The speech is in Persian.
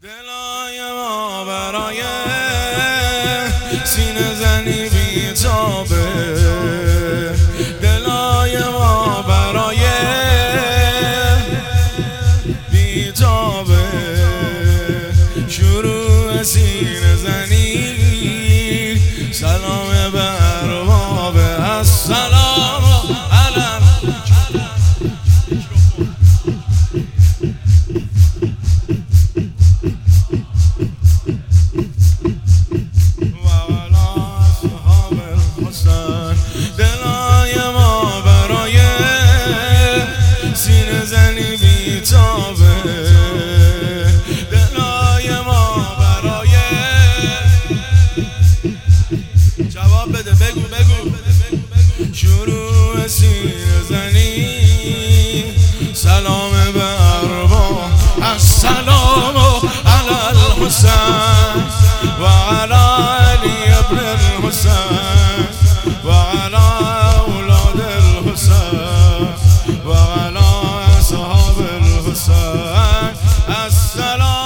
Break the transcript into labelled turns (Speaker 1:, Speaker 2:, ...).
Speaker 1: دلای ما برای سینه زنی بی‌تابه، دلای ما برای بی‌تابه، شروع سینه زنی سلام به ارباب السلام علم دلای ما برای سینه زنی بی‌تابه، دلای ما برای جواب بده، بگو شروع سینه زنی سلام به ارباب السلام علی الحسین و علی علی ابن الحسین و علی اولاد الحسین و علی اصحاب الحسین السلام